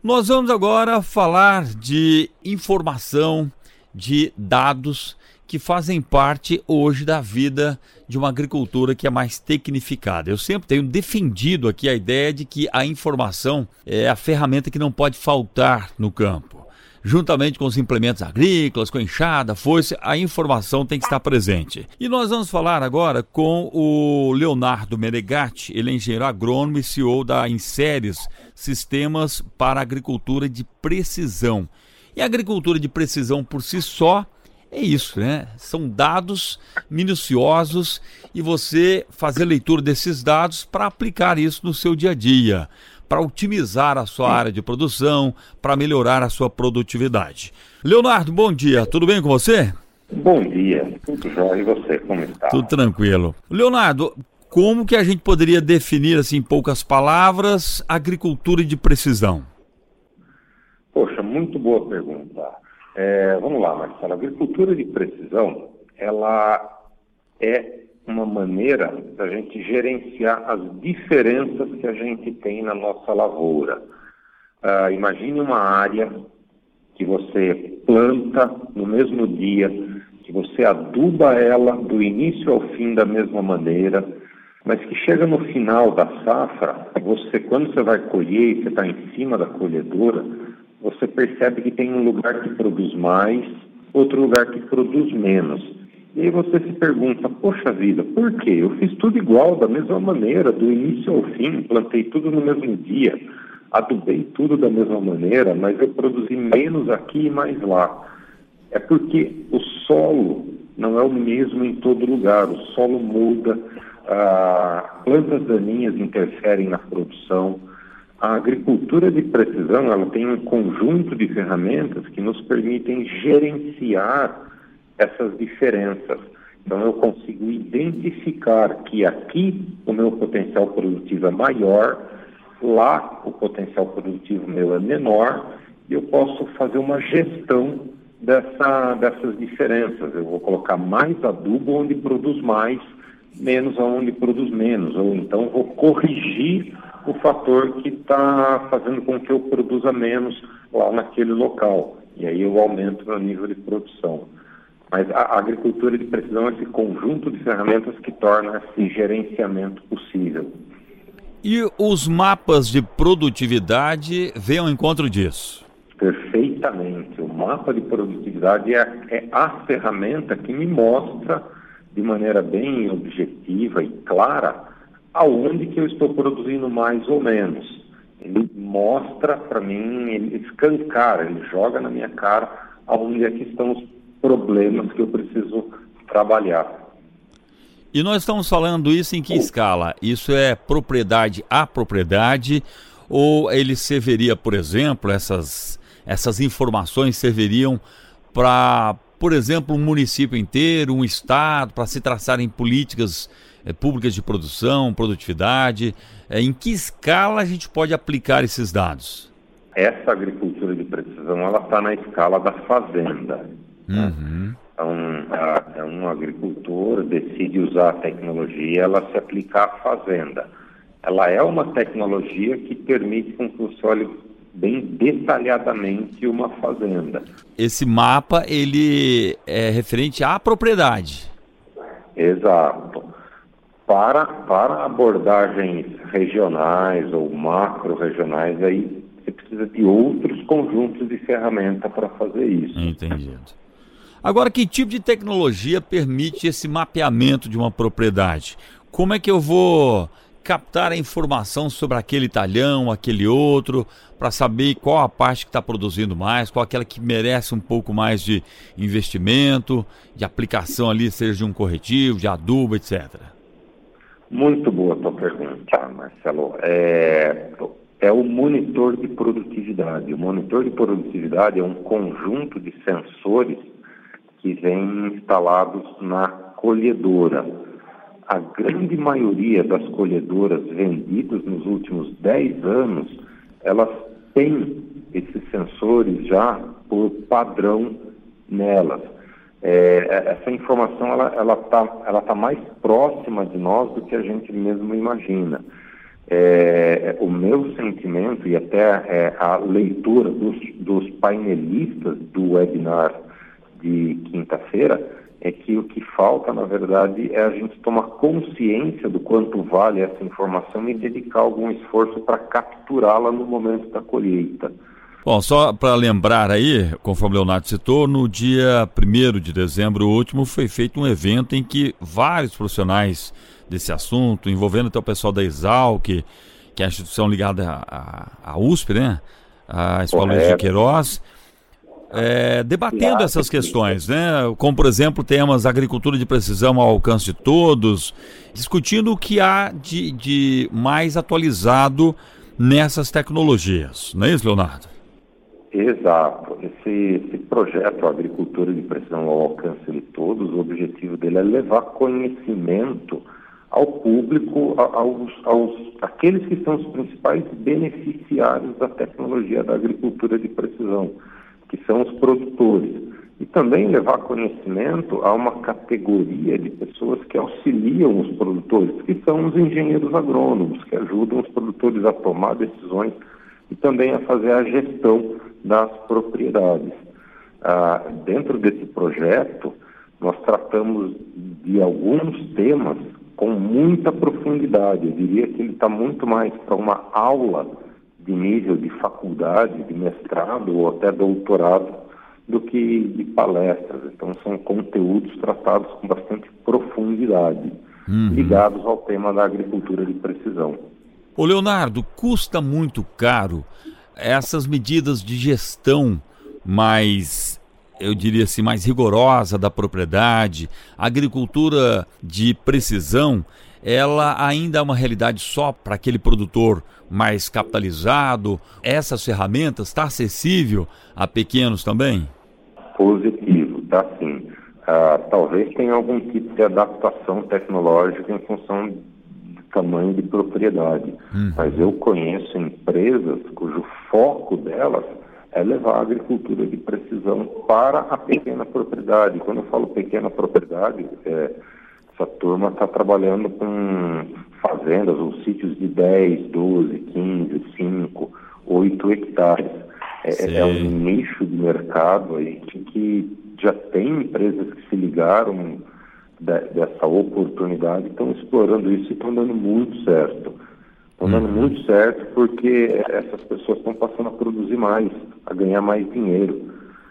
Nós vamos agora falar de informação, de dados que fazem parte hoje da vida de uma agricultura que é mais tecnificada. Eu sempre tenho defendido aqui a ideia de que a informação é a ferramenta que não pode faltar no campo. Juntamente com os implementos agrícolas, com a enxada, foice, a informação tem que estar presente. E nós vamos falar agora com o Leonardo Menegatti, ele é engenheiro agrônomo e CEO da Inseres Sistemas para Agricultura de Precisão. E a agricultura de precisão por si só é isso, né? São dados minuciosos e você fazer leitura desses dados para aplicar isso no seu dia a dia, para otimizar a sua área de produção, para melhorar a sua produtividade. Leonardo, bom dia, tudo bem com você? Bom dia, tudo jóia, e você, como está? Tudo tranquilo. Leonardo, como que a gente poderia definir, assim, em poucas palavras, agricultura de precisão? Poxa, muito boa pergunta. Vamos lá, Marcelo. A agricultura de precisão, ela é uma maneira da gente gerenciar as diferenças que a gente tem na nossa lavoura. Imagine uma área que você planta no mesmo dia, que você aduba ela do início ao fim da mesma maneira, mas que chega no final da safra, quando você vai colher e você está em cima da colhedora, você percebe que tem um lugar que produz mais, outro lugar que produz menos. E aí você se pergunta, poxa vida, por quê? Eu fiz tudo igual, da mesma maneira, do início ao fim, plantei tudo no mesmo dia, adubei tudo da mesma maneira, mas eu produzi menos aqui e mais lá. É porque o solo não é o mesmo em todo lugar, o solo muda, plantas daninhas interferem na produção. A agricultura de precisão, ela tem um conjunto de ferramentas que nos permitem gerenciar essas diferenças. Então eu consigo identificar que aqui o meu potencial produtivo é maior, lá o potencial produtivo meu é menor, e eu posso fazer uma gestão dessas diferenças. Eu vou colocar mais adubo onde produz mais, menos onde produz menos, ou então vou corrigir o fator que está fazendo com que eu produza menos lá naquele local. E aí eu aumento meu nível de produção. Mas a agricultura de precisão é esse conjunto de ferramentas que torna esse gerenciamento possível. E os mapas de produtividade vêm ao encontro disso? Perfeitamente. O mapa de produtividade é a ferramenta que me mostra de maneira bem objetiva e clara aonde que eu estou produzindo mais ou menos. Ele mostra para mim, ele escancara, ele joga na minha cara aonde é que estão os problemas que eu preciso trabalhar. E nós estamos falando isso em que escala? Isso é propriedade a propriedade, ou ele serviria, por exemplo, essas informações serviriam para, por exemplo, um município inteiro, um estado, para se traçarem políticas públicas de produção, produtividade? Em que escala a gente pode aplicar esses dados? Essa agricultura de precisão, ela está na escala da fazenda. Uhum. Então, um agricultor decide usar a tecnologia, ela se aplica à fazenda. Ela é uma tecnologia que permite com que você olhe bem detalhadamente uma fazenda. Esse mapa, ele é referente à propriedade. Exato. Para abordagens regionais ou macro-regionais, aí você precisa de outros conjuntos de ferramenta para fazer isso. Entendido. Agora, que tipo de tecnologia permite esse mapeamento de uma propriedade? Como é que eu vou captar a informação sobre aquele talhão, aquele outro, para saber qual a parte que está produzindo mais, qual aquela que merece um pouco mais de investimento, de aplicação ali, seja de um corretivo, de adubo, etc.? Muito boa a tua pergunta, Marcelo. É o monitor de produtividade. O monitor de produtividade é um conjunto de sensores que vêm instalados na colhedora. A grande maioria das colhedoras vendidas nos últimos 10 anos, elas têm esses sensores já por padrão nelas. Essa informação ela tá mais próxima de nós do que a gente mesmo imagina. O meu sentimento e até a leitura dos painelistas do webinar de quinta-feira é que o que falta, na verdade, é a gente tomar consciência do quanto vale essa informação e dedicar algum esforço para capturá-la no momento da colheita. Bom, só para lembrar aí, conforme o Leonardo citou, no dia 1º de dezembro último foi feito um evento em que vários profissionais desse assunto, envolvendo até o pessoal da Exalc, que é a instituição ligada à USP, né? A Escola Luiz de Queiroz, debatendo essas questões, né? Como, por exemplo, temas agricultura de precisão ao alcance de todos, discutindo o que há de mais atualizado nessas tecnologias. Não é isso, Leonardo? Exato. Esse projeto Agricultura de Precisão ao Alcance de Todos, o objetivo dele é levar conhecimento ao público, aqueles que são os principais beneficiários da tecnologia da agricultura de precisão, que são os produtores. E também levar conhecimento a uma categoria de pessoas que auxiliam os produtores, que são os engenheiros agrônomos, que ajudam os produtores a tomar decisões e também a fazer a gestão das propriedades. Dentro desse projeto, nós tratamos de alguns temas com muita profundidade. Eu diria que ele está muito mais para uma aula de nível de faculdade, de mestrado ou até doutorado, do que de palestras. Então, são conteúdos tratados com bastante profundidade, ligados ao tema da agricultura de precisão. Ô Leonardo, custa muito caro essas medidas de gestão mais, eu diria assim, mais rigorosa da propriedade? A agricultura de precisão, ela ainda é uma realidade só para aquele produtor mais capitalizado? Essas ferramentas estão acessível a pequenos também? Positivo, tá sim. Talvez tenha algum tipo de adaptação tecnológica em função do tamanho de propriedade, mas eu conheço empresas cujo foco delas é levar a agricultura de precisão para a pequena propriedade. Quando eu falo pequena propriedade, essa turma está trabalhando com fazendas ou sítios de 10, 12, 15, 5, 8 hectares. É um nicho de mercado aí que já tem empresas que se ligaram dessa oportunidade, estão explorando isso e estão dando muito certo. Estão dando muito certo porque essas pessoas estão passando a produzir mais, a ganhar mais dinheiro.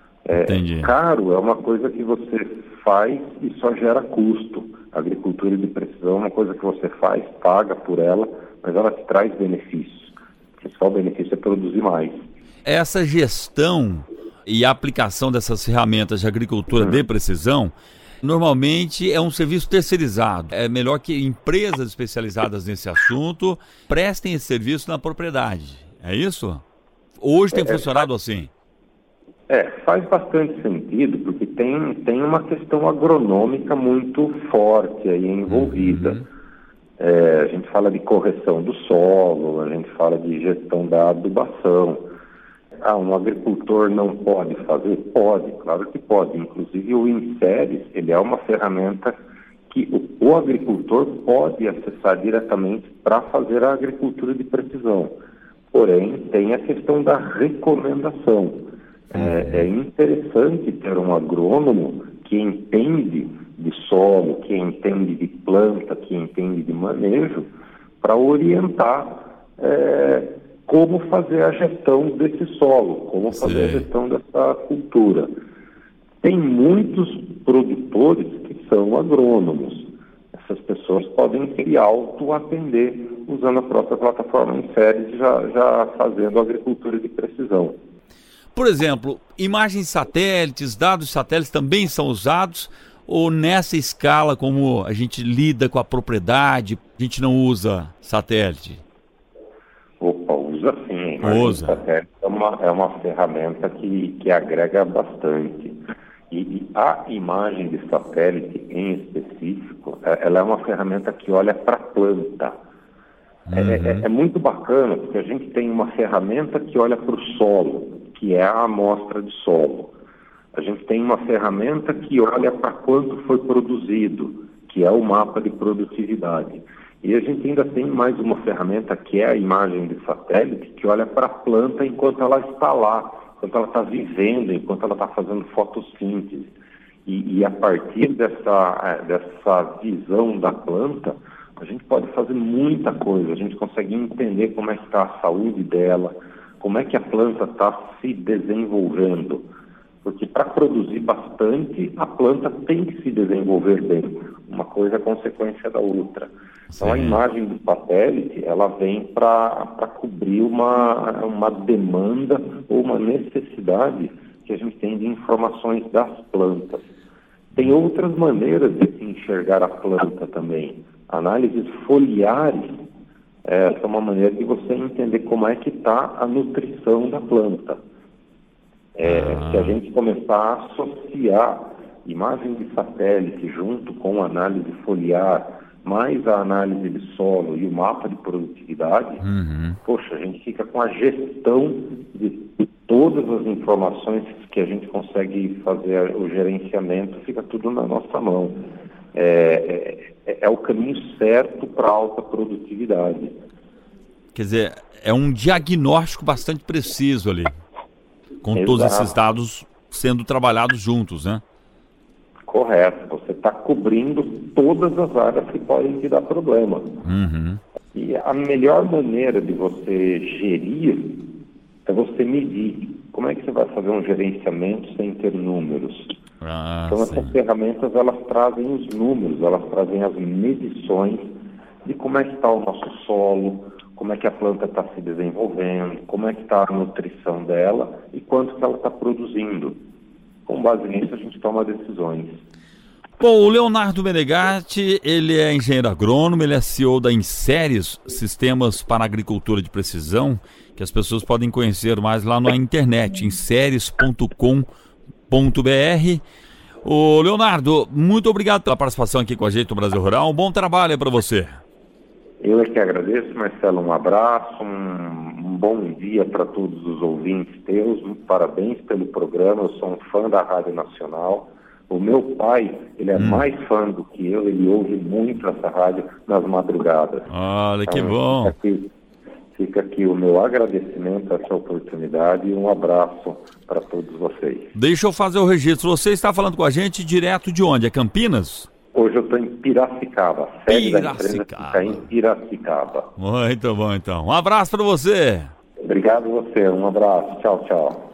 Caro é uma coisa que você faz e só gera custo. A agricultura de precisão é uma coisa que você faz, paga por ela, mas ela te traz benefícios. O principal benefício é produzir mais. Essa gestão e a aplicação dessas ferramentas de agricultura de precisão, normalmente é um serviço terceirizado. É melhor que empresas especializadas nesse assunto prestem esse serviço na propriedade. É isso? Hoje tem funcionado assim? Faz bastante sentido, porque tem uma questão agronômica muito forte aí envolvida. A gente fala de correção do solo, a gente fala de gestão da adubação. Um agricultor não pode fazer? Pode, claro que pode. Inclusive o Inseres, ele é uma ferramenta que o agricultor pode acessar diretamente para fazer a agricultura de precisão. Porém, tem a questão da recomendação. É interessante ter um agrônomo que entende de solo, que entende de planta, que entende de manejo, para orientar como fazer a gestão desse solo, como fazer a gestão dessa cultura. Tem muitos produtores que são agrônomos. Essas pessoas podem se auto-atender usando a própria plataforma Inseres, já fazendo agricultura de precisão. Por exemplo, imagens satélites, dados satélites também são usados, ou nessa escala como a gente lida com a propriedade, a gente não usa satélite? Opa, usa sim. Usa. Satélite é uma ferramenta que agrega bastante. E a imagem de satélite em específico, ela é uma ferramenta que olha para a planta. É muito bacana, porque a gente tem uma ferramenta que olha para o solo, que é a amostra de solo. A gente tem uma ferramenta que olha para quanto foi produzido, que é o mapa de produtividade. E a gente ainda tem mais uma ferramenta que é a imagem de satélite, que olha para a planta enquanto ela está lá, enquanto ela está vivendo, enquanto ela está fazendo fotossíntese. E a partir dessa visão da planta, a gente pode fazer muita coisa, a gente consegue entender como é que está a saúde dela, como é que a planta está se desenvolvendo. Porque para produzir bastante, a planta tem que se desenvolver bem. Uma coisa é consequência da outra. Então, a imagem do satélite, ela vem para cobrir uma demanda ou uma necessidade que a gente tem de informações das plantas. Tem outras maneiras de se enxergar a planta também. Análises foliares é uma maneira de você entender como é que está a nutrição da planta. Se a gente começar a associar imagem de satélite junto com a análise foliar, mais a análise de solo e o mapa de produtividade, poxa, a gente fica com a gestão de todas as informações que a gente consegue fazer o gerenciamento, fica tudo na nossa mão. É o caminho certo para a alta produtividade. Quer dizer, é um diagnóstico bastante preciso ali, com Exato. Todos esses dados sendo trabalhados juntos, né? Correto, você está cobrindo todas as áreas que podem te dar problema. E a melhor maneira de você gerir é você medir. Como é que você vai fazer um gerenciamento sem ter números? Então essas ferramentas, elas trazem os números, elas trazem as medições de como é que está o nosso solo, como é que a planta está se desenvolvendo, como é que está a nutrição dela e quanto que ela está produzindo. Com base nisso, a gente toma decisões. Bom, o Leonardo Menegatti, ele é engenheiro agrônomo, ele é CEO da Inseres, Sistemas para Agricultura de Precisão, que as pessoas podem conhecer mais lá na internet, inseres.com.br. Ô Leonardo, muito obrigado pela participação aqui com a gente no Brasil Rural. Um bom trabalho aí para você. Eu é que agradeço, Marcelo. Um abraço, um bom dia para todos os ouvintes teus. Parabéns pelo programa. Eu sou um fã da Rádio Nacional. O meu pai, ele é mais fã do que eu. Ele ouve muito essa rádio nas madrugadas. Olha, então, que bom. Fica aqui o meu agradecimento a essa oportunidade e um abraço para todos vocês. Deixa eu fazer o registro. Você está falando com a gente direto de onde? É Campinas? Hoje eu estou em Piracicaba. A sede da empresa fica em Piracicaba. Muito bom, então. Um abraço para você. Obrigado a você. Um abraço. Tchau, tchau.